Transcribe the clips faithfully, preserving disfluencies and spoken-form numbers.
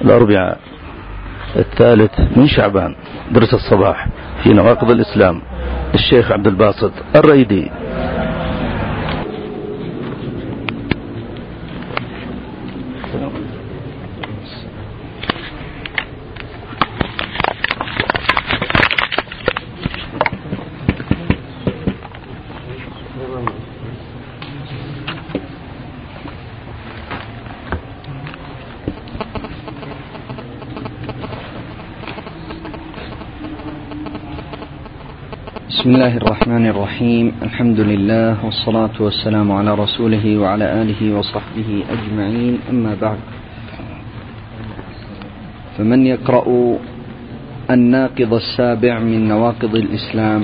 الأربعاء الثالث من شعبان، درس الصباح في نواقض الإسلام للشيخ عبد الباسط الريدي. بسم الله الرحمن الرحيم. الحمد لله والصلاة والسلام على رسوله وعلى آله وصحبه أجمعين، أما بعد، فمن يقرأ الناقض السابع من نواقض الإسلام؟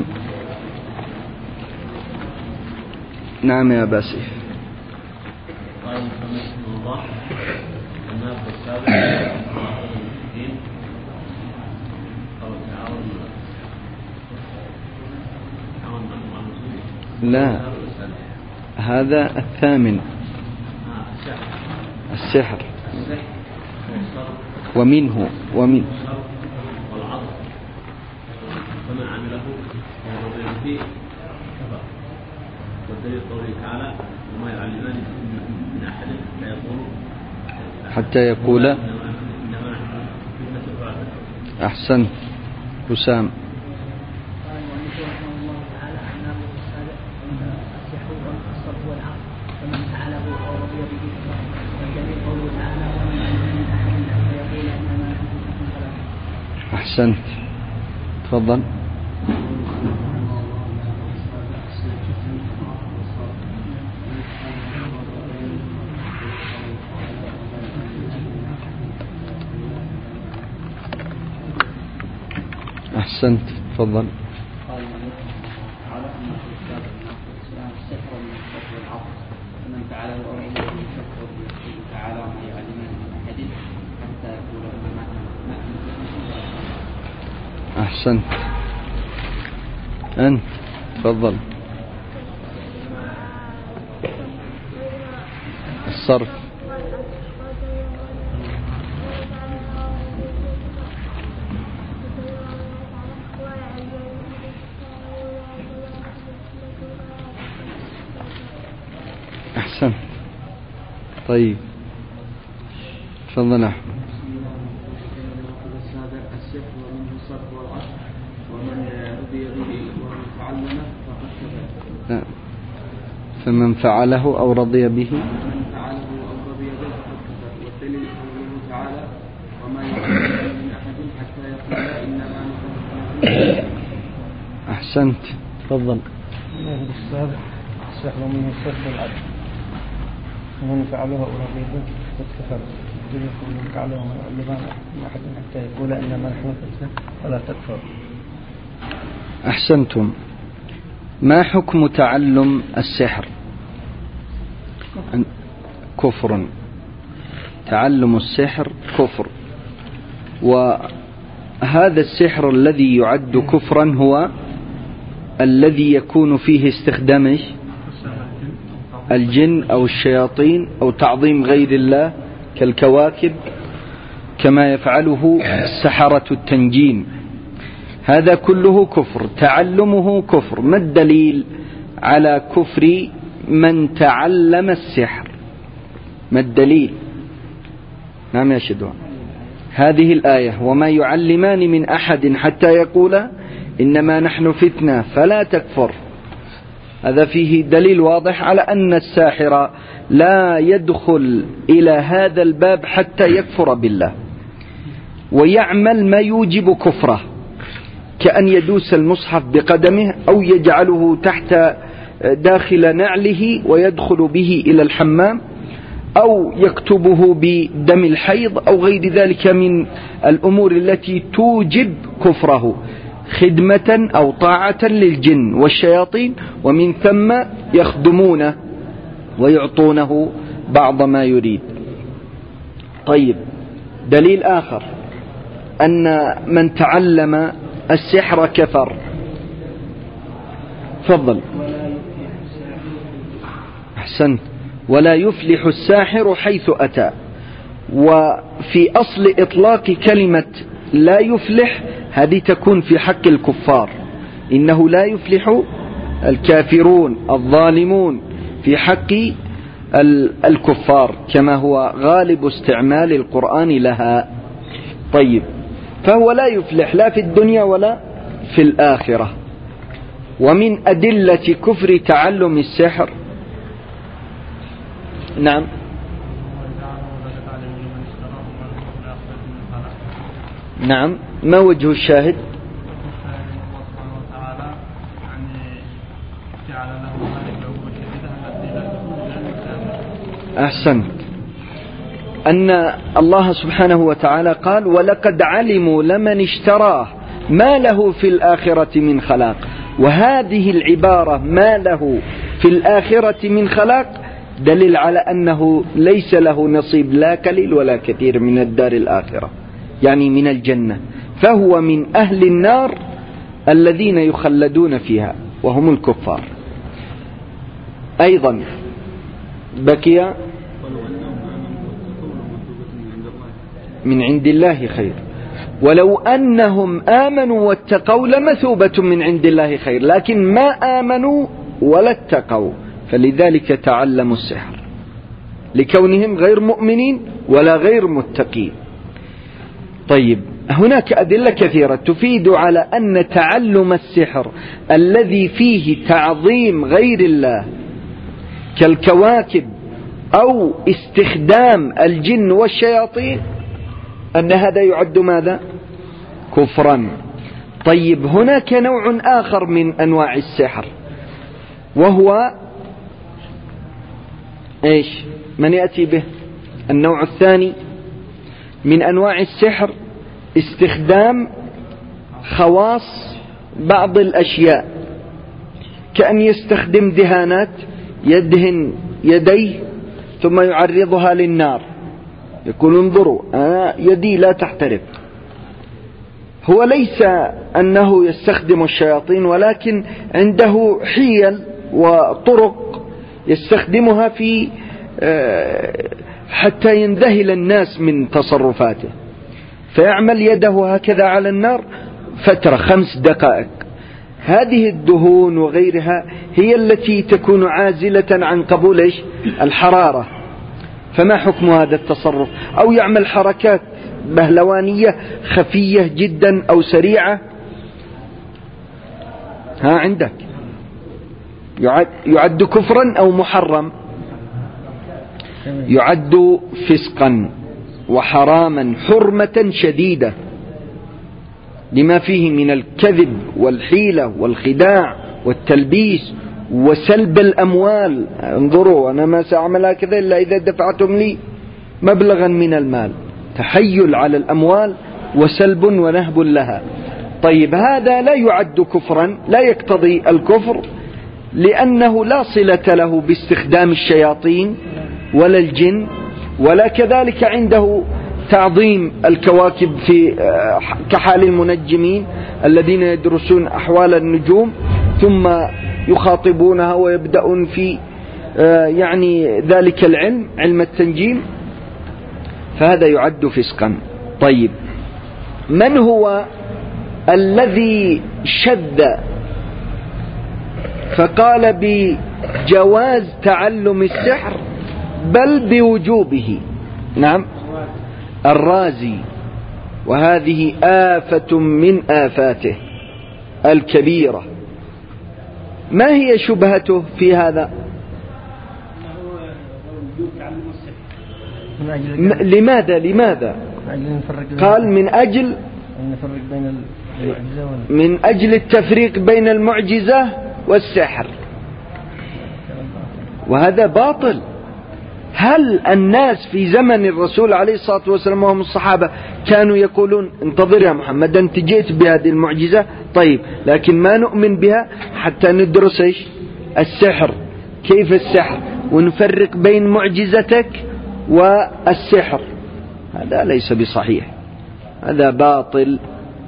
نعم يا باسف. قال رحمه الله الناقض السابع لا، هذا الثامن، السحر ومنه ومن والعطف ومن عمله وهو فيه كفر. والدليل قوله تعالى وما يعلمان من أحد حتى يقول. أحسنت حسام. أحسنت، تفضل. أحسنت، تفضل. أحسنت، أنت تفضل. الصرف. أحسنت، طيب تفضل أحمد. فمن فعله أو رضي به أحسنت، تفضل. السحر ومنه الصرف والعدل ومن فعله أو رضي به فقد كفر. من فعله ومن علمان من أحد حتى يقول إنما نحن فتنة ولا تكفر. أحسنتم. ما حكم تعلم السحر؟ كفر. تعلم السحر كفر. وهذا السحر الذي يعد كفرا هو الذي يكون فيه استخدام الجن أو الشياطين أو تعظيم غير الله كالكواكب كما يفعله السحرة التنجيم. هذا كله كفر، تعلمه كفر. ما الدليل على كفر من تعلم السحر؟ ما الدليل؟ نعم يا شدوان. هذه الآية وما يعلمان من أحد حتى يقولا إنما نحن فتنة فلا تكفر. هذا فيه دليل واضح على أن الساحر لا يدخل إلى هذا الباب حتى يكفر بالله ويعمل ما يوجب كفره، كأن يدوس المصحف بقدمه أو يجعله تحت داخل نعله ويدخل به إلى الحمام أو يكتبه بدم الحيض أو غير ذلك من الأمور التي توجب كفره، خدمة أو طاعة للجن والشياطين، ومن ثم يخدمونه ويعطونه بعض ما يريد. طيب، دليل آخر أن من تعلم السحر كفر. تفضل. أحسنت. ولا يفلح الساحر حيث أتى. وفي أصل إطلاق كلمة لا يفلح هذه تكون في حق الكفار، إنه لا يفلح الكافرون الظالمون في حق الكفار كما هو غالب استعمال القرآن لها. طيب، فهو لا يفلح لا في الدنيا ولا في الآخرة. ومن أدلة كفر تعلم السحر، نعم، نعم، ما وجه الشاهد؟ أحسنت، أن الله سبحانه وتعالى قال ولقد علموا لمن اشتراه ما له في الآخرة من خلاق. وهذه العبارة ما له في الآخرة من خلاق دليل على أنه ليس له نصيب لا قليل ولا كثير من الدار الآخرة، يعني من الجنة، فهو من أهل النار الذين يخلدون فيها وهم الكفار. أيضا بقي من عند الله خير، ولو أنهم آمنوا واتقوا لمثوبة من عند الله خير، لكن ما آمنوا ولا اتقوا، فلذلك تعلموا السحر لكونهم غير مؤمنين ولا غير متقين. طيب، هناك أدلة كثيرة تفيد على أن تعلم السحر الذي فيه تعظيم غير الله كالكواكب أو استخدام الجن والشياطين أن هذا يعد ماذا؟ كفرا. طيب، هناك نوع آخر من أنواع السحر، وهو إيش؟ من يأتي به؟ النوع الثاني من أنواع السحر استخدام خواص بعض الأشياء، كأن يستخدم دهانات يدهن يديه ثم يعرضها للنار، يقول انظروا أنا يدي لا تحترق. هو ليس أنه يستخدم الشياطين، ولكن عنده حيل وطرق يستخدمها في حتى ينذهل الناس من تصرفاته، فيعمل يده هكذا على النار فترة خمس دقائق. هذه الدهون وغيرها هي التي تكون عازلة عن قبول إيش؟ الحرارة. فما حكم هذا التصرف؟ أو يعمل حركات بهلوانية خفية جدا أو سريعة، ها عندك يعد, يعد كفرا أو محرم؟ يعد فسقا وحراما حرمة شديدة لما فيه من الكذب والحيلة والخداع والتلبيس وسلب الأموال. انظروا أنا ما سأعمل هكذا إلا إذا دفعتم لي مبلغا من المال، تحيل على الأموال وسلب ونهب لها. طيب، هذا لا يعد كفرا، لا يقتضي الكفر، لأنه لا صلة له باستخدام الشياطين ولا الجن، ولا كذلك عنده تعظيم الكواكب في كحال المنجمين الذين يدرسون أحوال النجوم ثم يخاطبونها ويبدأون في يعني ذلك العلم، علم التنجيم، فهذا يعد فسقا. طيب، من هو الذي شذ فقال بجواز تعلم السحر بل بوجوبه؟ نعم، الرازي، وهذه آفة من آفاته الكبيرة. ما هي شبهته في هذا؟ لماذا لماذا قال من أجل من أجل التفريق بين المعجزة والسحر، وهذا باطل. هل الناس في زمن الرسول عليه الصلاة والسلام وهم الصحابة كانوا يقولون انتظر يا محمد أنت جئت بهذه المعجزة، طيب لكن ما نؤمن بها حتى ندرس إيش السحر، كيف السحر، ونفرق بين معجزتك والسحر؟ هذا ليس بصحيح، هذا باطل،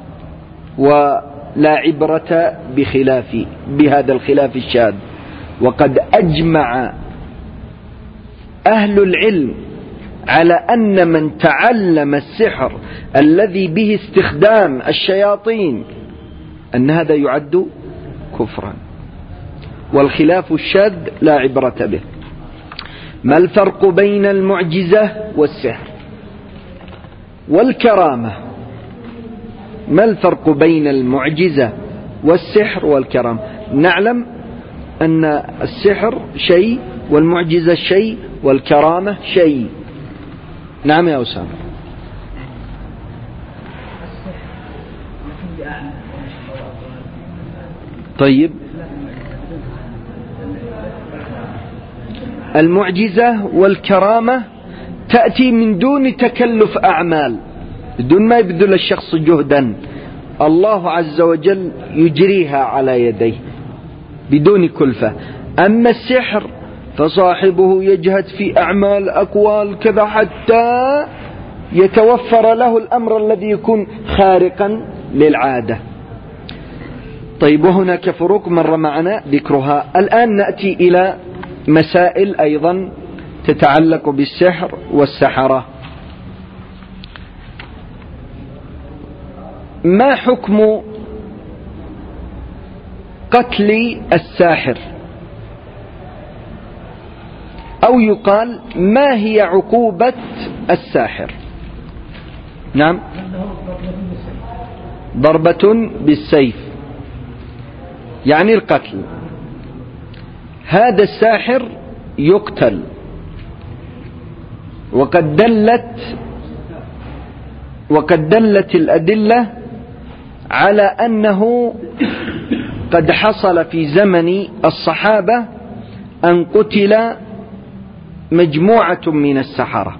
ولا عبرة بخلاف بهذا الخلاف الشاذ. وقد أجمع أهل العلم على أن من تعلم السحر الذي به استخدام الشياطين أن هذا يعد كفرا، والخلاف الشاذ لا عبرة به. ما الفرق بين المعجزة والسحر والكرامة؟ ما الفرق بين المعجزة والسحر والكرامة؟ نعلم أن السحر شيء والمعجزة شيء والكرامة شيء. نعم يا أسامة. طيب، المعجزة والكرامة تأتي من دون تكلف أعمال، بدون ما يبذل الشخص جهدا، الله عز وجل يجريها على يديه بدون كلفة. أما السحر فصاحبه يجهد في أعمال أقوال كذا حتى يتوفر له الأمر الذي يكون خارقا للعادة. طيب، وهناك فروق مر معنا ذكرها. الآن نأتي إلى مسائل أيضا تتعلق بالسحر والسحرة. ما حكم قتل الساحر؟ أو يقال ما هي عقوبة الساحر؟ نعم، ضربة بالسيف يعني القتل. هذا الساحر يقتل، وقد دلت وقد دلت الأدلة على أنه قد حصل في زمن الصحابة أن قتل مجموعة من السحرة.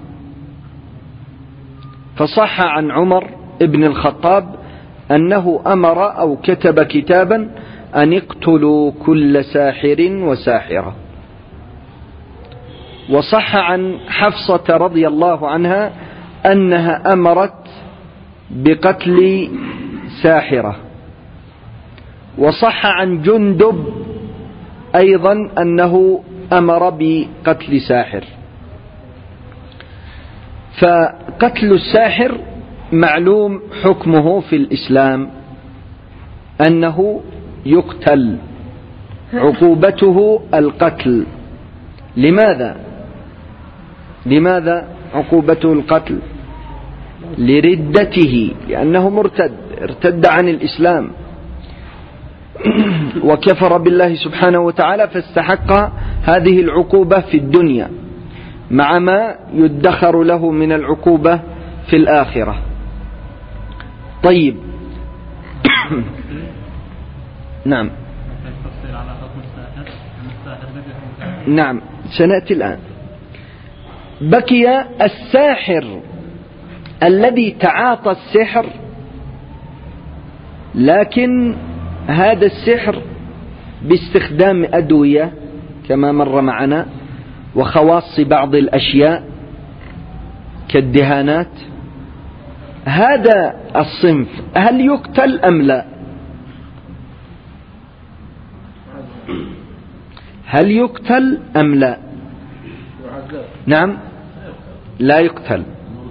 فصح عن عمر ابن الخطاب أنه أمر أو كتب كتابا أن اقتلوا كل ساحر وساحرة. وصح عن حفصة رضي الله عنها أنها أمرت بقتل ساحرة. وصح عن جندب أيضا أنه أمر بقتل ساحر. فقتل الساحر معلوم حكمه في الإسلام أنه يقتل، عقوبته القتل. لماذا؟ لماذا عقوبته القتل؟ لردته، لأنه مرتد، ارتد عن الإسلام وكفر بالله سبحانه وتعالى، فاستحق هذه العقوبة في الدنيا مع ما يدخر له من العقوبة في الآخرة. طيب نعم نعم سنأتي الآن. بقي الساحر الذي تعاطى السحر، لكن هذا السحر باستخدام أدوية كما مر معنا، وخواص بعض الأشياء كالدهانات. هذا الصنف هل يقتل أم لا؟ هل يقتل أم لا؟ نعم، لا يقتل.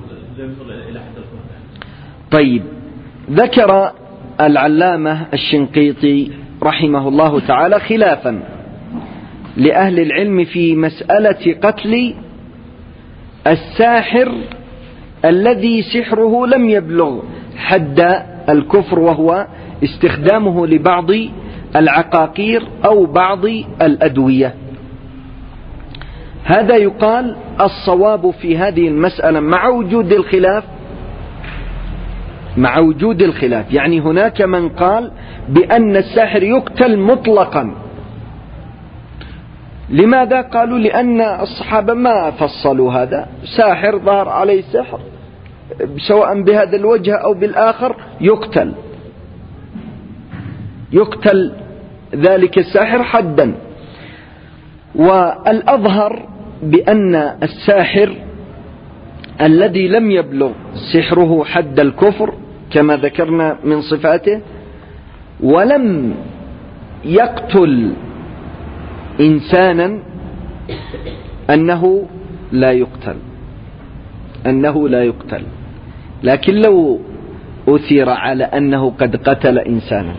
طيب، ذكر العلامة الشنقيطي رحمه الله تعالى خلافا لأهل العلم في مسألة قتل الساحر الذي سحره لم يبلغ حد الكفر، وهو استخدامه لبعض العقاقير أو بعض الأدوية. هذا يقال الصواب في هذه المسألة مع وجود الخلاف مع وجود الخلاف يعني هناك من قال بأن الساحر يقتل مطلقا. لماذا؟ قالوا لأن الصحابة ما فصلوا هذا، ساحر ظهر عليه سحر سواء بهذا الوجه أو بالآخر يقتل يقتل ذلك الساحر حدا. والأظهر بأن الساحر الذي لم يبلغ سحره حد الكفر كما ذكرنا من صفاته ولم يقتل إنسانا أنه لا يقتل. أنه لا يقتل. لكن لو أثير على أنه قد قتل إنسانا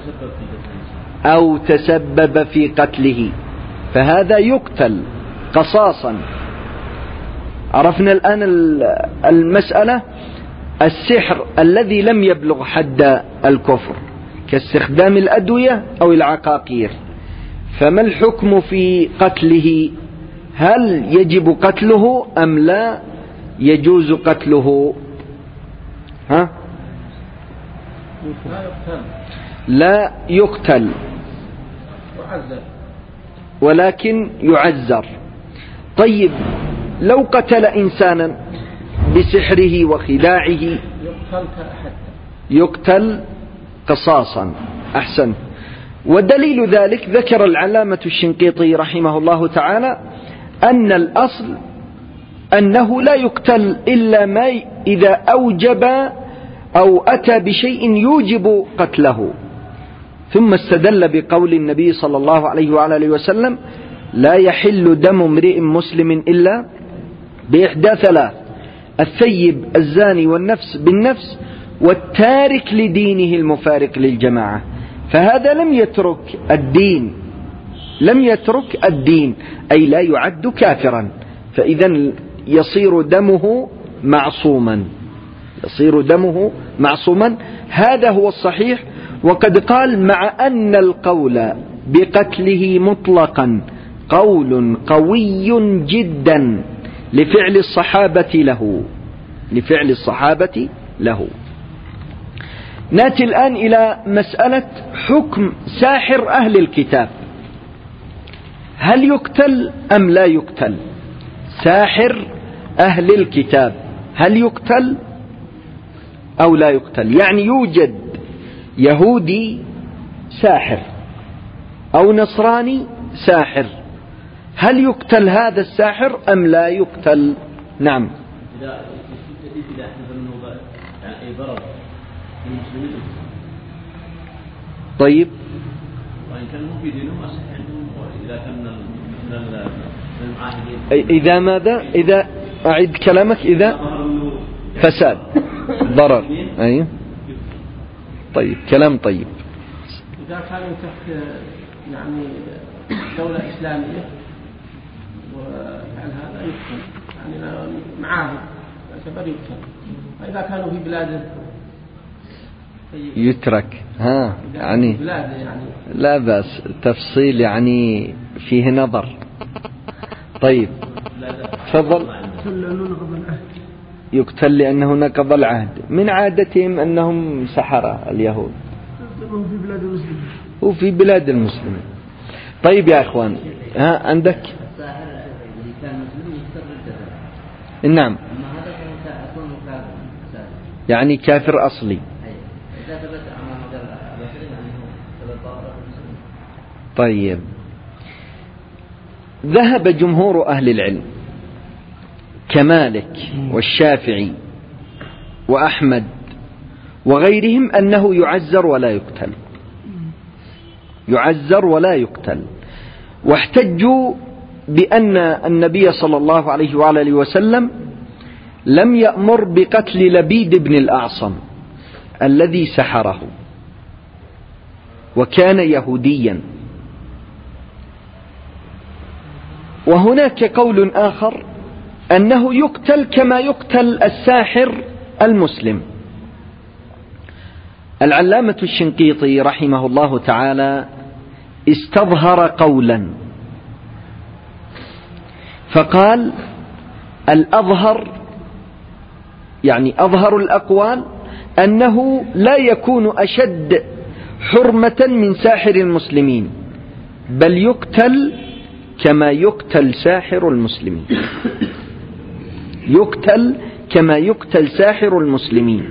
أو تسبب في قتله فهذا يقتل قصاصا. عرفنا الآن المسألة. السحر الذي لم يبلغ حد الكفر كاستخدام الأدوية أو العقاقير، فما الحكم في قتله؟ هل يجب قتله أم لا يجوز قتله؟ ها؟ لا يقتل ولكن يعزر. طيب لو قتل إنسانا بسحره وخداعه يقتل قصاصا. أحسن. ودليل ذلك ذكر العلامة الشنقيطي رحمه الله تعالى أن الأصل أنه لا يقتل إلا ما إذا أوجب أو أتى بشيء يوجب قتله. ثم استدل بقول النبي صلى الله عليه وعلى وسلم لا يحل دم امرئ مسلم إلا بإحدى ثلاث: الثيب الزاني والنفس بالنفس والتارك لدينه المفارق للجماعة. فهذا لم يترك الدين، لم يترك الدين أي لا يعد كافرا، فإذا يصير دمه معصوما، يصير دمه معصوما. هذا هو الصحيح. وقد قال مع أن القول بقتله مطلقا قول قوي جدا لفعل الصحابة له، لفعل الصحابة له. نأتي الآن إلى مسألة حكم ساحر أهل الكتاب، هل يقتل أم لا يقتل؟ ساحر أهل الكتاب هل يقتل أو لا يقتل؟ يعني يوجد يهودي ساحر أو نصراني ساحر، هل يقتل هذا الساحر أم لا يقتل؟ نعم. إذا إذا حدث منه يعني أي ضرر للمسلمين. طيب. وإن كان في دينهم أصح عندهم، إذا كان من المعاهدين. إذا ماذا؟ إذا أعد كلامك. إذا فساد ضرر. أي. طيب كلام طيب. إذا كانوا تحت يعني دولة إسلامية وعن هذا يقتل، يعني معاهد يعتبر يقتل. فإذا كانوا في بلاده يترك. ها يعني يعني لا بأس. تفصيل يعني فيه نظر. طيب تفضل. يقتل لأنه نقض العهد. من عادتهم أنهم سحرة اليهود في بلاد المسلمين وفي بلاد المسلمين. طيب يا إخوان، ها عندك؟ نعم. يعني كافر أصلي. طيب ذهب جمهور أهل العلم كمالك والشافعي وأحمد وغيرهم أنه يعزر ولا يقتل، يعزر ولا يقتل. واحتجوا بأن النبي صلى الله عليه وآله وسلم لم يأمر بقتل لبيد بن الأعصم الذي سحره وكان يهوديا. وهناك قول آخر أنه يقتل كما يقتل الساحر المسلم. العلامة الشنقيطي رحمه الله تعالى استظهر قولا فقال الأظهر، يعني أظهر الأقوال، أنه لا يكون أشد حرمة من ساحر المسلمين، بل يقتل كما يقتل ساحر المسلمين، يقتل كما يقتل ساحر المسلمين،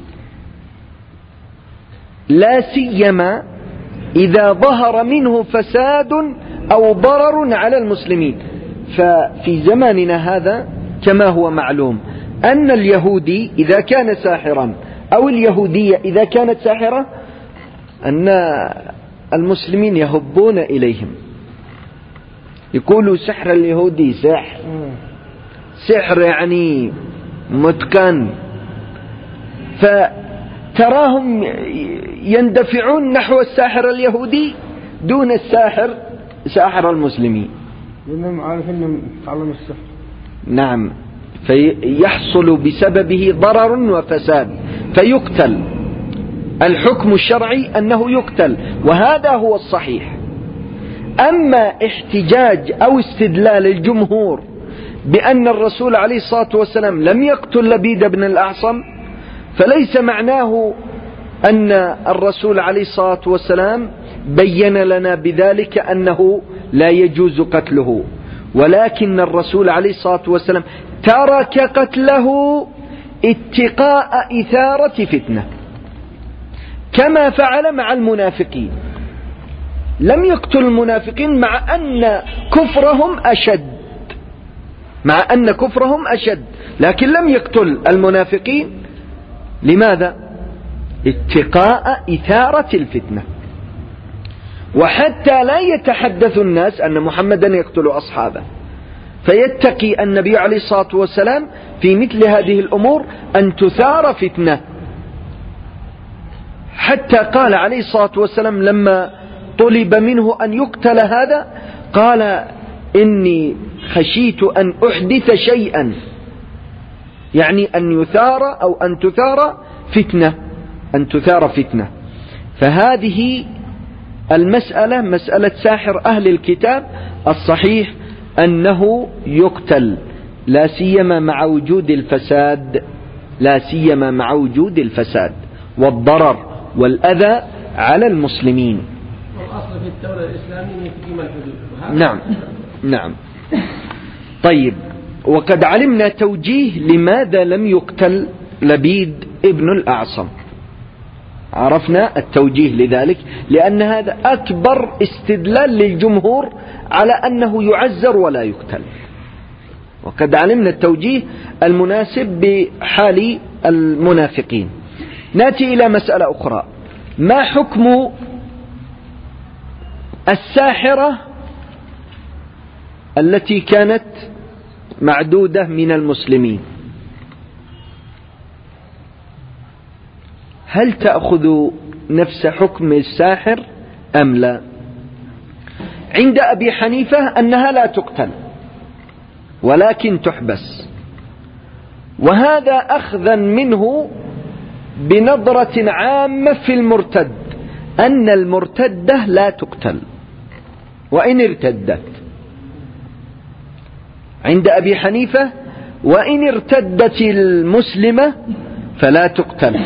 لا سيما إذا ظهر منه فساد أو ضرر على المسلمين. ففي زماننا هذا كما هو معلوم أن اليهودي إذا كان ساحرا أو اليهودية إذا كانت ساحرة أن المسلمين يهبون إليهم، يقولوا سحر اليهودي سحر، سحر يعني متقن، فتراهم يندفعون نحو الساحر اليهودي دون الساحر ساحر المسلمين، لأنهم عارفين تعلم السحر. نعم، فيحصل بسببه ضرر وفساد فيقتل. الحكم الشرعي أنه يقتل، وهذا هو الصحيح. أما احتجاج أو استدلال الجمهور بأن الرسول عليه الصلاة والسلام لم يقتل لبيد بن الأعصم، فليس معناه أن الرسول عليه الصلاة والسلام بين لنا بذلك أنه لا يجوز قتله، ولكن الرسول عليه الصلاة والسلام ترك قتله اتقاء إثارة فتنة، كما فعل مع المنافقين. لم يقتل المنافقين مع أن كفرهم أشد مع أن كفرهم أشد لكن لم يقتل المنافقين. لماذا؟ اتقاء إثارة الفتنة، وحتى لا يتحدث الناس أن محمدا يقتل أصحابه، فيتقي النبي عليه الصلاة والسلام في مثل هذه الأمور أن تثار فتنة. حتى قال عليه الصلاة والسلام لما طلب منه أن يقتل هذا، قال إني خشيت أن أحدث شيئا، يعني أن يثار أو أن تثار فتنة أن تثار فتنة. فهذه المسألة مسألة ساحر أهل الكتاب الصحيح أنه يقتل، لا سيما مع وجود الفساد لا سيما مع وجود الفساد والضرر والأذى على المسلمين. والأصل في الدولة الإسلامية تقيم الحدود. نعم نعم. طيب، وقد علمنا توجيه لماذا لم يقتل لبيد ابن الأعصم. عرفنا التوجيه لذلك، لأن هذا أكبر استدلال للجمهور على أنه يعزر ولا يقتل، وقد علمنا التوجيه المناسب بحال المنافقين. نأتي إلى مسألة أخرى: ما حكم الساحرة التي كانت معدودة من المسلمين؟ هل تأخذ نفس حكم الساحر أم لا؟ عند أبي حنيفة أنها لا تقتل ولكن تحبس، وهذا أخذا منه بنظرة عامة في المرتد، أن المرتدة لا تقتل وإن ارتدت. عند أبي حنيفة وإن ارتدت المسلمة فلا تقتل.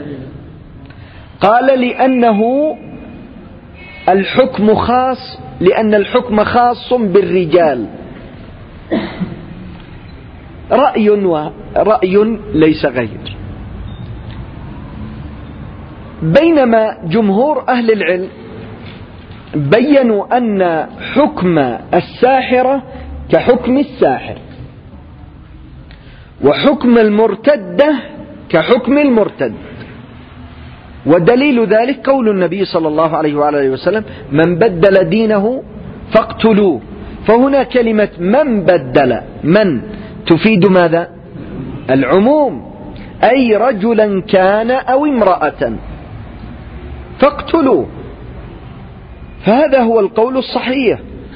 قال لأنه الحكم خاص لأن الحكم خاص بالرجال. رأي ورأي ليس غير. بينما جمهور أهل العلم بيّنوا أن حكم الساحرة كحكم الساحر، وحكم المرتدة كحكم المرتد. ودليل ذلك قول النبي صلى الله عليه وآله وسلم: من بدل دينه فاقتلوه. فهنا كلمة من بدل من تفيد ماذا؟ العموم، أي رجلا كان أو امرأة فاقتلوه. فهذا هو القول الصحيح.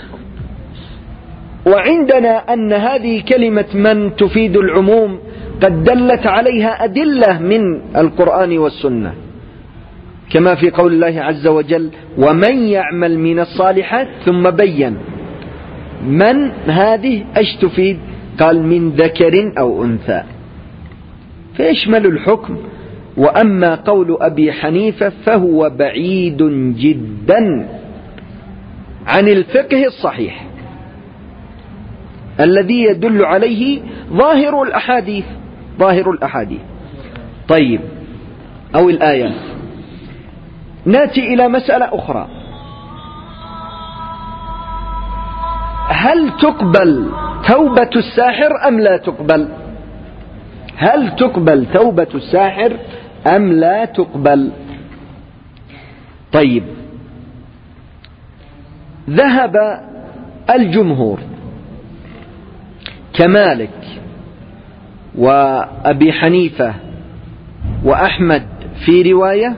وعندنا أن هذه كلمة من تفيد العموم قد دلت عليها أدلة من القرآن والسنة، كما في قول الله عز وجل: ومن يعمل من الصالحات، ثم بين من هذه ايش تفيد؟ قال من ذكر أو أنثى، فيشمل الحكم. وأما قول أبي حنيفة فهو بعيد جدا عن الفقه الصحيح الذي يدل عليه ظاهر الأحاديث ظاهر الأحاديث طيب، أو الآيات. نأتي إلى مسألة أخرى: هل تقبل توبة الساحر أم لا تقبل؟ هل تقبل توبة الساحر أم لا تقبل؟ طيب، ذهب الجمهور كمالك وأبي حنيفة وأحمد في رواية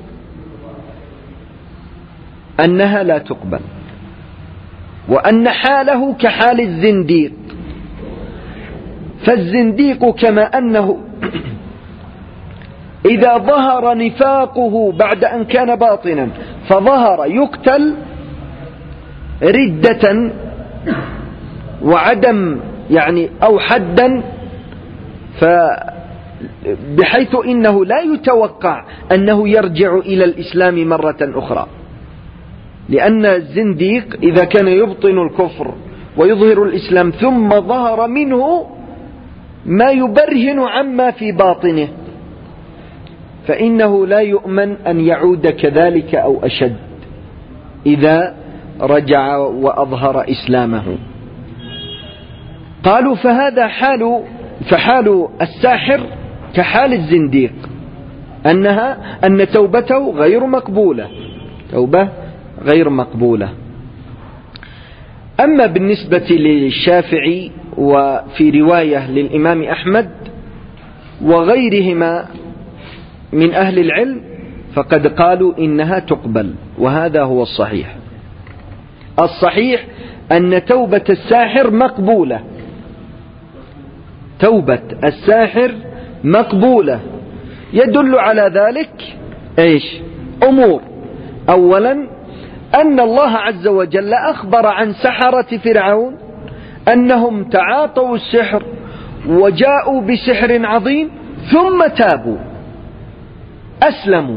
أنها لا تقبل، وأن حاله كحال الزنديق. فالزنديق كما أنه إذا ظهر نفاقه بعد أن كان باطنا فظهر يقتل ردة وعدم يعني أو حدا، بحيث إنه لا يتوقع أنه يرجع إلى الإسلام مرة أخرى، لأن الزنديق إذا كان يبطن الكفر ويظهر الإسلام ثم ظهر منه ما يبرهن عما في باطنه فإنه لا يؤمن أن يعود كذلك أو أشد إذا رجع وأظهر إسلامه. قالوا فهذا حال فحال الساحر كحال الزنديق، أنها أن توبته غير مقبولة، توبة غير مقبولة. أما بالنسبة للشافعي وفي رواية للإمام أحمد وغيرهما من أهل العلم فقد قالوا إنها تقبل، وهذا هو الصحيح. الصحيح أن توبة الساحر مقبولة، توبة الساحر مقبولة. يدل على ذلك إيش؟ أمور. أولا أن الله عز وجل أخبر عن سحرة فرعون أنهم تعاطوا السحر وجاءوا بسحر عظيم ثم تابوا أسلموا،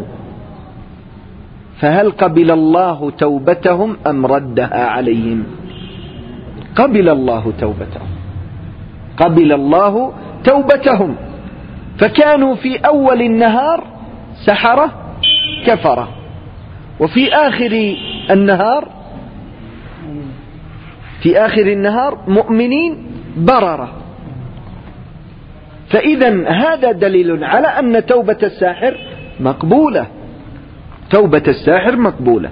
فهل قبل الله توبتهم أم ردها عليهم؟ قبل الله توبتهم، قبل الله توبتهم، فكانوا في أول النهار سحرة كفرة، وفي آخر النهار في آخر النهار مؤمنين بررة. فإذا هذا دليل على أن توبة الساحر مقبولة، توبة الساحر مقبولة.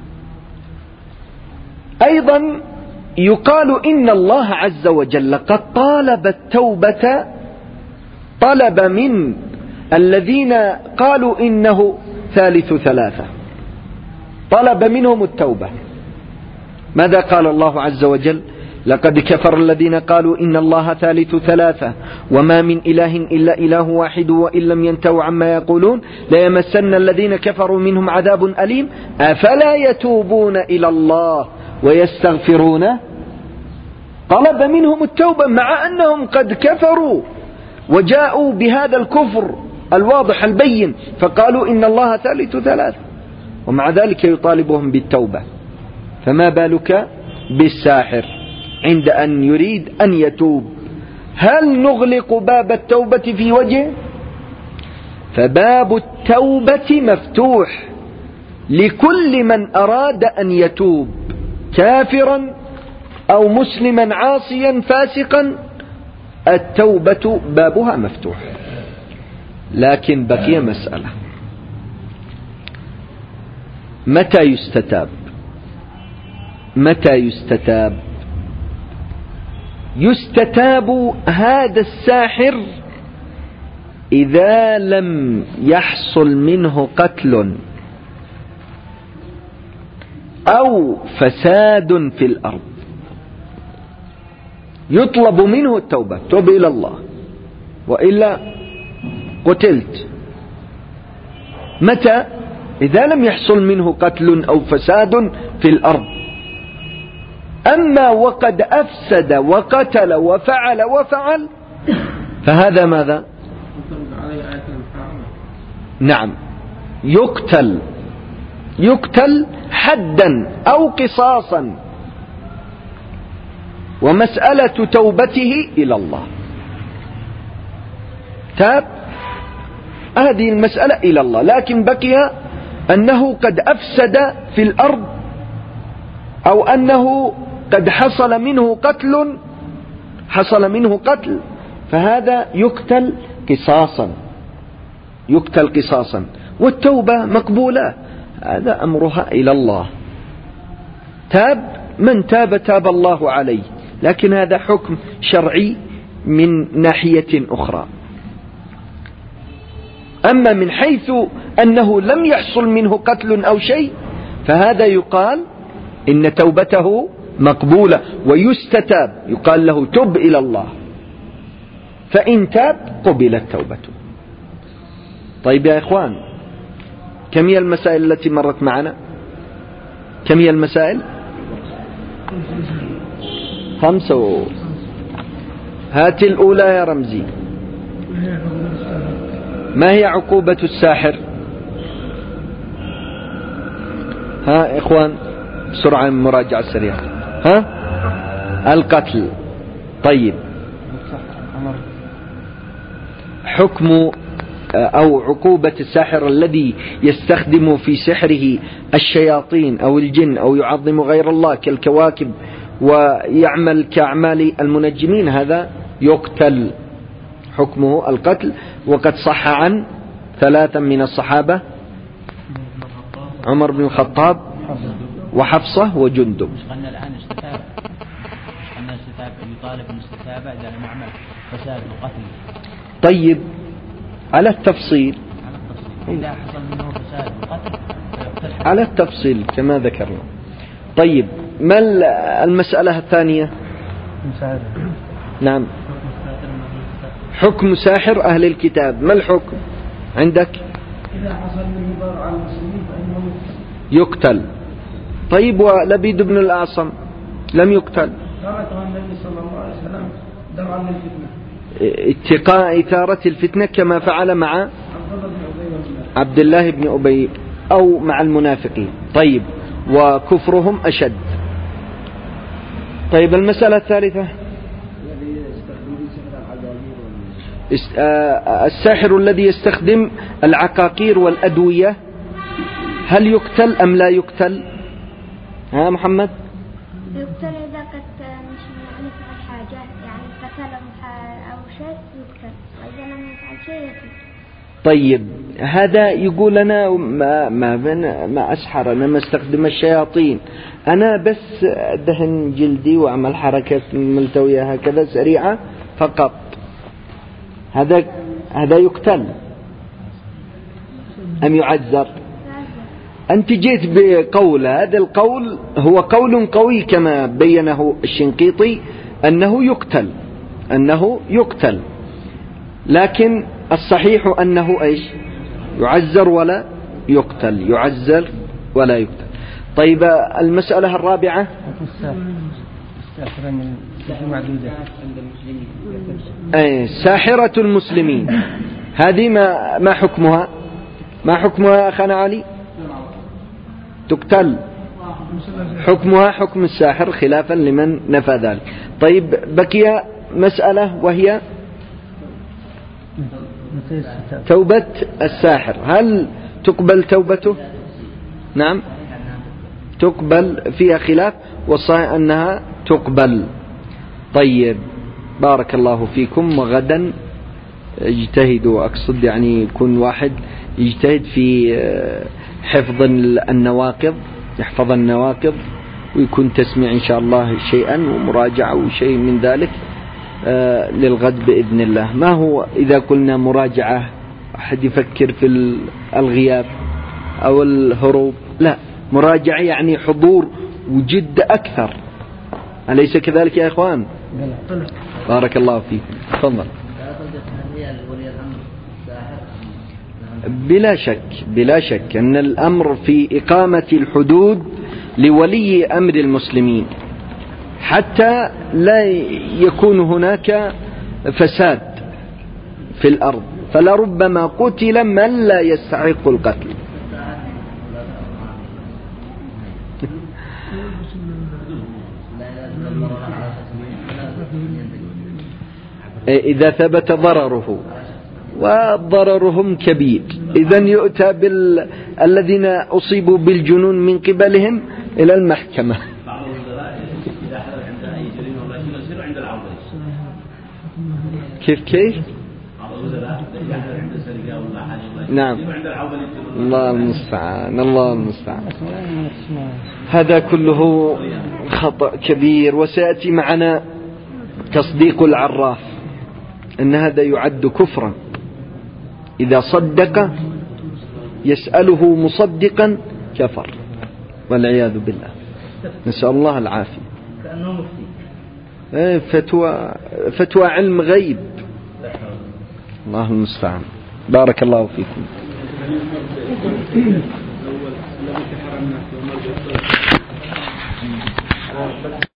أيضا يقال إن الله عز وجل قد طالب التوبة، طلب من الذين قالوا إنه ثالث ثلاثة، طلب منهم التوبة. ماذا قال الله عز وجل؟ لقد كفر الذين قالوا إن الله ثالث ثلاثة وما من إله إلا إله واحد وإن لم ينتهوا عما يقولون ليمسن الذين كفروا منهم عذاب أليم أفلا يتوبون إلى الله ويستغفرونه. طلب منهم التوبة مع أنهم قد كفروا وجاءوا بهذا الكفر الواضح البين، فقالوا إن الله ثالث ثلاثة، ومع ذلك يطالبهم بالتوبة. فما بالك بالساحر عند أن يريد أن يتوب؟ هل نغلق باب التوبة في وجهه؟ فباب التوبة مفتوح لكل من أراد أن يتوب، كافرا أو مسلما عاصيا فاسقا، التوبة بابها مفتوح. لكن بقي مسألة، متى يستتاب؟ متى يستتاب؟ يستتاب هذا الساحر إذا لم يحصل منه قتل أو فساد في الأرض، يطلب منه التوبة، توب إلى الله وإلا قتلت. متى؟ إذا لم يحصل منه قتل أو فساد في الأرض. أما وقد أفسد وقتل وفعل وفعل فهذا ماذا؟ نعم، يقتل، يقتل حدا أو قصاصا، ومسألة توبته إلى الله. تاب، هذه المسألة إلى الله. لكن بقي أنه قد أفسد في الأرض أو أنه قد حصل منه قتل، حصل منه قتل، فهذا يقتل قصاصا، يقتل قصاصا، والتوبة مقبولة، هذا أمرها إلى الله. تاب، من تاب تاب الله عليه، لكن هذا حكم شرعي من ناحية أخرى. أما من حيث أنه لم يحصل منه قتل أو شيء فهذا يقال إن توبته مقبولة ويستتاب، يقال له تب إلى الله، فإن تاب قبلت توبته. طيب يا إخوان، كم هي المسائل التي مرت معنا؟ كم هي المسائل؟ خمسة. هات الأولى يا رمزي. ما هي عقوبة الساحر؟ ها إخوان بسرعة مراجعة سريعة. ها القتل. طيب حكم أو عقوبة الساحر الذي يستخدم في سحره الشياطين أو الجن أو يعظم غير الله كالكواكب ويعمل كأعمال المنجمين، هذا يقتل، حكمه القتل. وقد صح عن ثلاثة من الصحابة: عمر بن الخطاب وحفصة وجندب. قلنا الآن استتابة، قلنا استتابة يطالب بالاستتابة إذا لم يعمل فساد وقتل. طيب على التفصيل، على التفصيل إذا حصل منه فساد وقتل على التفصيل كما ذكرنا. طيب ما المسألة الثانية؟ نعم، حكم ساحر أهل الكتاب. ما الحكم عندك؟ إذا حصل منه ضرر على المسلمين فإنه يقتل. طيب ولبيد بن الأعصم لم يقتل، تركه النبي صلى الله عليه وسلم درعا للفتنة، اتقاء إثارة الفتنة، كما فعل مع عبد الله بن أبي أو مع المنافقين. طيب وكفرهم أشد. طيب المسألة الثالثة، الساحر الذي يستخدم العقاقير والأدوية هل يقتل أم لا يقتل؟ ها محمد؟ يقتل إذا قد مش يفعل حاجة، يعني قتل أو شيء يقتل، وإذا لم يفعل شيء يقتل. طيب هذا يقول أنا ما ما ما أسحر، أنا ما استخدم الشياطين، أنا بس دهن جلدي وأعمل حركة ملتوية هكذا سريعة فقط، هذا هذا يقتل أم يعذر؟ أنت جيت بقول، هذا القول هو قول قوي كما بينه الشنقيطي أنه يقتل، أنه يقتل، لكن الصحيح أنه إيش؟ يعذر ولا يقتل، يعذر ولا يقتل. طيب المسألة الرابعة، أي ساحرة المسلمين، هذه ما ما حكمها؟ ما حكمها أخانا علي؟ تقتل. حكمها حكم الساحر خلافا لمن نفى ذلك. طيب بقي مسألة وهي توبة الساحر، هل تقبل توبته؟ نعم تقبل، فيها خلاف، والصحيح أنها تقبل. طيب بارك الله فيكم، وغدا اجتهدوا، أقصد يعني يكون واحد يجتهد في حفظ النواقض، يحفظ النواقض، ويكون تسمع إن شاء الله شيئا ومراجعة وشيء من ذلك للغد بإذن الله. ما هو إذا قلنا مراجعة أحد يفكر في الغياب أو الهروب، لا، مراجعة يعني حضور وجد أكثر، أليس كذلك يا إخوان؟ بارك الله فيكم. تفضل. بلا شك بلا شك أن الأمر في إقامة الحدود لولي أمر المسلمين حتى لا يكون هناك فساد في الأرض، فلربما قتل من لا يستحق القتل. إذا ثبت ضرره، وضررهم كبير، إذن يؤتى بالذين أصيبوا بالجنون من قبلهم إلى المحكمة. كيف كيف؟ نعم، الله المستعان، الله المستعان. هذا كله خطأ كبير، وسيأتي معنا تصديق العراف أن هذا يعد كفرا. إذا صدق يسأله مصدقا كفر والعياذ بالله، نسأل الله العافية. كأنه مفتي. فتوى فتوى علم غيب، الله المستعان. بارك الله فيكم.